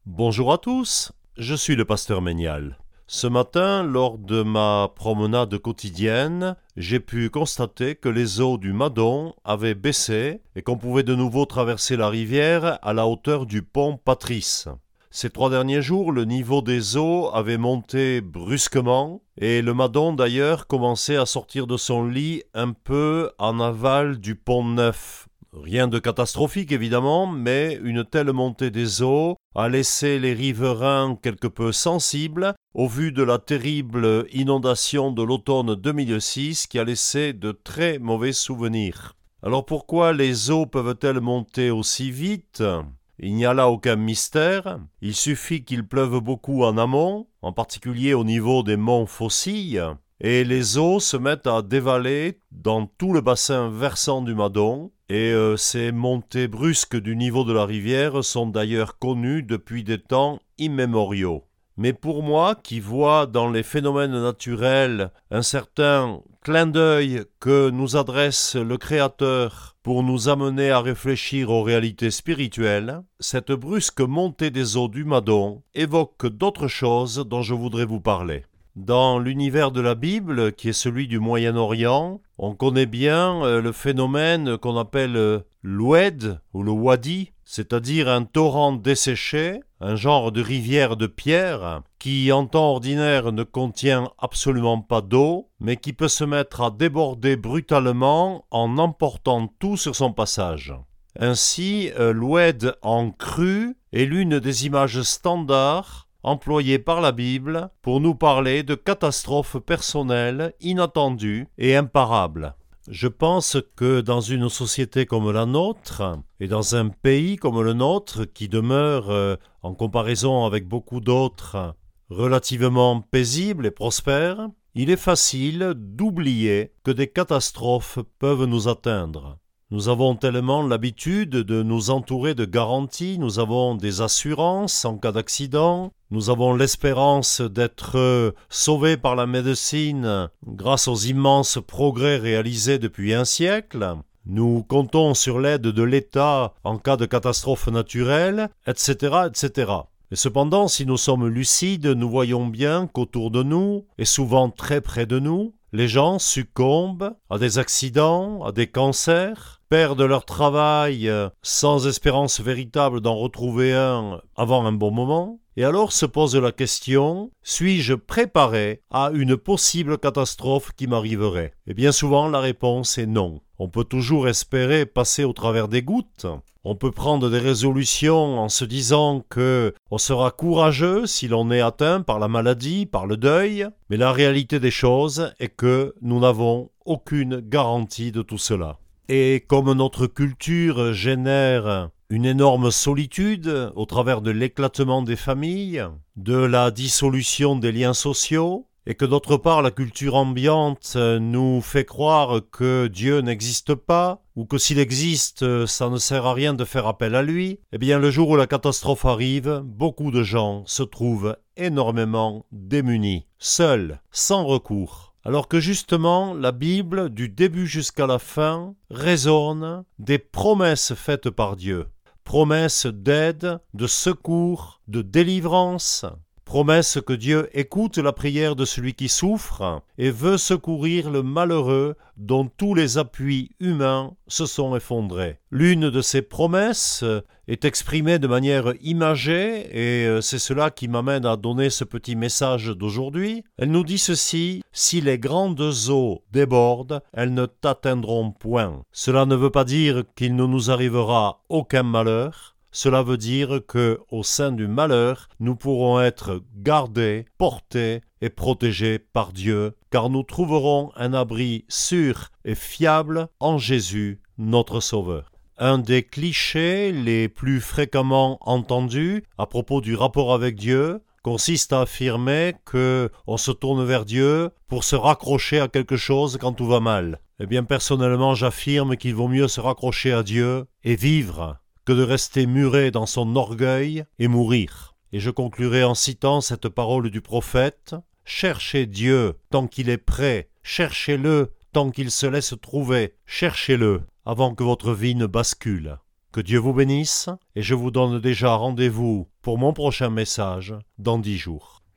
Bonjour à tous, je suis le pasteur Ménial. Ce matin, lors de ma promenade quotidienne, j'ai pu constater que les eaux du Madon avaient baissé et qu'on pouvait de nouveau traverser la rivière à la hauteur du pont Patrice. Ces 3 derniers jours, le niveau des eaux avait monté brusquement et le Madon d'ailleurs commençait à sortir de son lit un peu en aval du pont Neuf. Rien de catastrophique évidemment, mais une telle montée des eaux a laissé les riverains quelque peu sensibles au vu de la terrible inondation de l'automne 2006 qui a laissé de très mauvais souvenirs. Alors pourquoi les eaux peuvent-elles monter aussi vite ? Il n'y a là aucun mystère, il suffit qu'il pleuve beaucoup en amont, en particulier au niveau des monts Faucilles, et les eaux se mettent à dévaler dans tout le bassin versant du Madon, et ces montées brusques du niveau de la rivière sont d'ailleurs connues depuis des temps immémoriaux. Mais pour moi, qui vois dans les phénomènes naturels un certain clin d'œil que nous adresse le Créateur pour nous amener à réfléchir aux réalités spirituelles, cette brusque montée des eaux du Madon évoque d'autres choses dont je voudrais vous parler. Dans l'univers de la Bible, qui est celui du Moyen-Orient, on connaît bien le phénomène qu'on appelle l'oued ou le wadi, c'est-à-dire un torrent desséché, un genre de rivière de pierre, qui en temps ordinaire ne contient absolument pas d'eau, mais qui peut se mettre à déborder brutalement en emportant tout sur son passage. Ainsi, l'oued en crue est l'une des images standards employé par la Bible pour nous parler de catastrophes personnelles inattendues et imparables. Je pense que dans une société comme la nôtre, et dans un pays comme le nôtre, qui demeure, en comparaison avec beaucoup d'autres, relativement paisible et prospère, il est facile d'oublier que des catastrophes peuvent nous atteindre. Nous avons tellement l'habitude de nous entourer de garanties, nous avons des assurances en cas d'accident, nous avons l'espérance d'être sauvés par la médecine grâce aux immenses progrès réalisés depuis un siècle. Nous comptons sur l'aide de l'État en cas de catastrophe naturelle, etc., etc. Et cependant, si nous sommes lucides, nous voyons bien qu'autour de nous, et souvent très près de nous, les gens succombent à des accidents, à des cancers, perdent leur travail sans espérance véritable d'en retrouver un avant un bon moment. Et alors se pose la question, suis-je préparé à une possible catastrophe qui m'arriverait ? Et bien souvent la réponse est non. On peut toujours espérer passer au travers des gouttes. On peut prendre des résolutions en se disant que on sera courageux si l'on est atteint par la maladie, par le deuil, mais la réalité des choses est que nous n'avons aucune garantie de tout cela. Et comme notre culture génère une énorme solitude au travers de l'éclatement des familles, de la dissolution des liens sociaux, et que d'autre part la culture ambiante nous fait croire que Dieu n'existe pas, ou que s'il existe, ça ne sert à rien de faire appel à lui, eh bien le jour où la catastrophe arrive, beaucoup de gens se trouvent énormément démunis, seuls, sans recours. Alors que justement, la Bible, du début jusqu'à la fin, résonne des promesses faites par Dieu. Promesses d'aide, de secours, de délivrance. Promesse que Dieu écoute la prière de celui qui souffre et veut secourir le malheureux dont tous les appuis humains se sont effondrés. L'une de ces promesses est exprimée de manière imagée et c'est cela qui m'amène à donner ce petit message d'aujourd'hui. Elle nous dit ceci: si les grandes eaux débordent, elles ne t'atteindront point. Cela ne veut pas dire qu'il ne nous arrivera aucun malheur. Cela veut dire que, au sein du malheur, nous pourrons être gardés, portés et protégés par Dieu, car nous trouverons un abri sûr et fiable en Jésus, notre Sauveur. Un des clichés les plus fréquemment entendus à propos du rapport avec Dieu consiste à affirmer qu'on se tourne vers Dieu pour se raccrocher à quelque chose quand tout va mal. Eh bien, personnellement, j'affirme qu'il vaut mieux se raccrocher à Dieu et vivre que de rester muré dans son orgueil et mourir. Et je conclurai en citant cette parole du prophète: « Cherchez Dieu tant qu'il est prêt, cherchez-le tant qu'il se laisse trouver, cherchez-le avant que votre vie ne bascule. » Que Dieu vous bénisse, et je vous donne déjà rendez-vous pour mon prochain message dans 10 jours.